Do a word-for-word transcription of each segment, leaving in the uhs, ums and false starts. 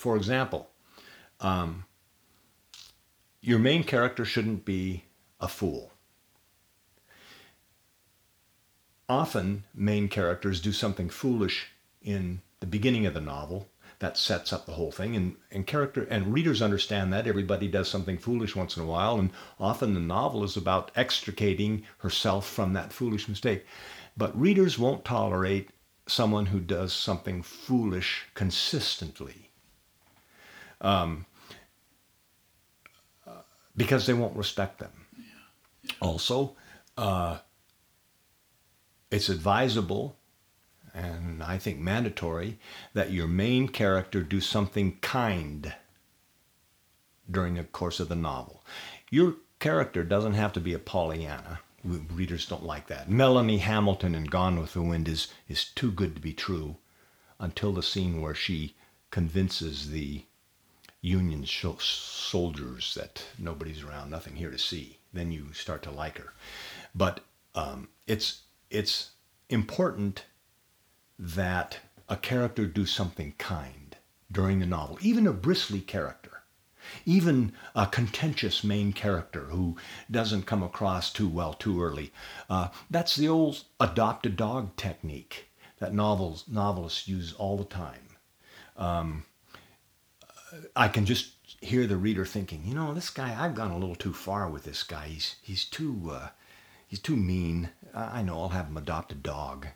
for example, um, your main character shouldn't be a fool. Often, main characters do something foolish in the beginning of the novel that sets up the whole thing, and, and character and readers understand that. Everybody does something foolish once in a while, and often the novel is about extricating herself from that foolish mistake. But readers won't tolerate someone who does something foolish consistently, um, uh, because they won't respect them. Yeah. Yeah. Also, uh, it's advisable, and I think mandatory, that your main character do something kind during the course of the novel. Your character doesn't have to be a Pollyanna. Readers don't like that. Melanie Hamilton in Gone with the Wind is, is too good to be true until the scene where she convinces the Union sh- soldiers that nobody's around, nothing here to see. Then you start to like her. But um, it's it's important that a character do something kind during the novel, even a bristly character, even a contentious main character who doesn't come across too well too early. Uh, that's the old adopt a dog technique that novels novelists use all the time. Um, I can just hear the reader thinking, you know, this guy, I've gone a little too far with this guy. He's he's too uh, he's too mean. I know, I'll have him adopt a dog.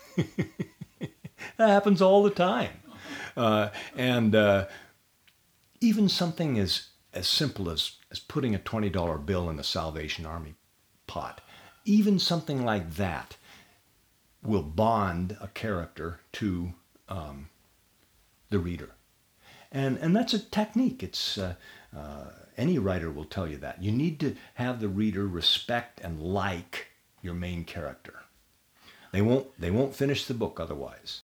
That happens all the time. Uh, and uh, even something as, as simple as, as putting a twenty dollar bill in the Salvation Army pot, even something like that will bond a character to um, the reader. And, and that's a technique. It's uh, uh, any writer will tell you that. You need to have the reader respect and like your main character. They won't, they won't finish the book otherwise.